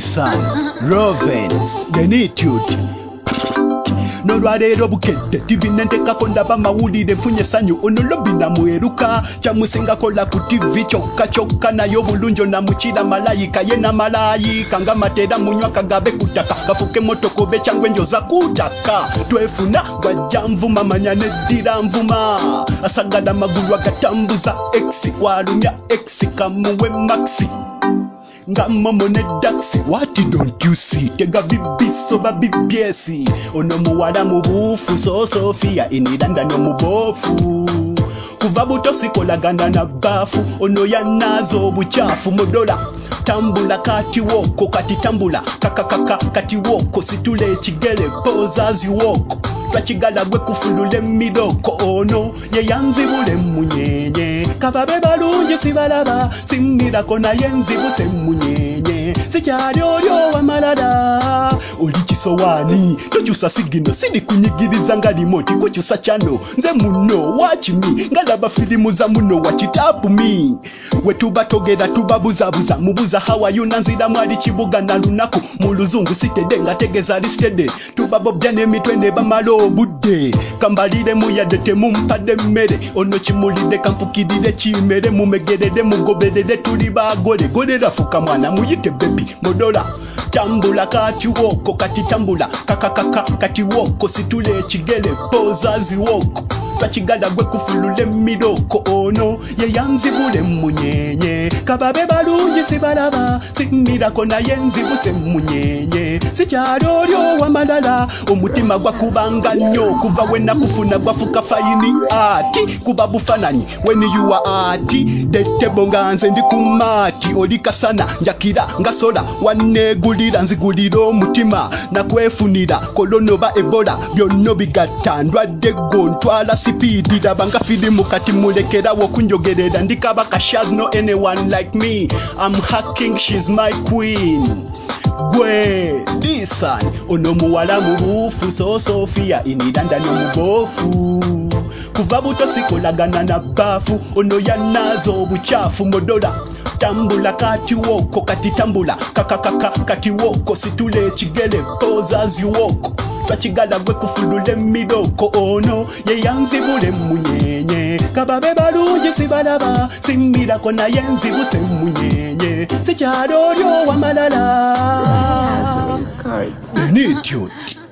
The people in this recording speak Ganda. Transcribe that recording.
Disan, Rovens, Denitude. Nolwaleero bukedde TV nentekako ndaba mawulire nfunye sanyu ono lobby namweruka kyamusinga kola ku TV kyokka naye obulungi namukira malayika ye na malayika nga matera munywa kagabe kutaka kafuke motoka obe cyangwa enjoza kutaka twefuna gwajja nvuma manya neddira nvuma asagala amagulu agatambuza X walumya X kamuwe maxi nga momo ne daxi what don't you see tega bibiso ba BBS ono muwala mu bufu so Sofia iniranda no mubofu kuva buto sikolagana na bafu ono yanazo obuchafu modola tambula kati woko kati tambula kakakaka kati woko situle ekigere pose as you walk twakigala gwe kufulule midoko ono ye yanzibule munyenye kababe balungi sibalaba simmirako naye nzibuse munyenye sikyali olyo wamalala oli kisowani tokyusa sigino sidi kunyigiriza nga limoti kukyusa kyano nze muno wakimi ngalaba filimu za muno wakitapu mi wetuba togera tubabuzabuza mubuza hawayo nanzira mwali kibuga na lunaku mu luzungu sitede nga tegeza listede tubabobya n'emitwe ne bamala obudde kambalire muyadde temumpadde mmere ono kimulidde kanfukirire kimere mumegerere mugoberere tuli bagole golera fuka mwana muyite baby modola tambula kati woko kati tambula kakakaka kati woko situle ekigere pose as you walk twakigala gwe kufulule midoko ono ye yanzibule munyenye kababe balungi sibalaba simmirako naye nzibuse munyenye sikyali olyo wamalala omutima gwakubanga nnyo kuva wena kufuna gwafuka fayini ati kuba bufananyi when you are ati detebo nga nze ndi kumati olikasana njakira ngasola wanegulira nzigulira omutima nakwefunira kolono ba ebola byonno bigatta ndwadde gontwala sipidi labanga filimu kati mulekerawo kunjogerera ndikaba kashaz no anyone like me I'm hacking she's my queen gwe Disan ono muwala mu bufu so Sofia iniranda no mubofu kuva buto sikolagana na bafu ono yanazo obuchafu modola tambula kati woko kati tambula kakakaka kati woko situle ekigere pose as you walk twakigala gwe kufulule midoko ono ye yanzibule munyenye kababe balungi sibalaba simmirako naye nzibuse munyenye sikyali olyo wamalala. Denitude.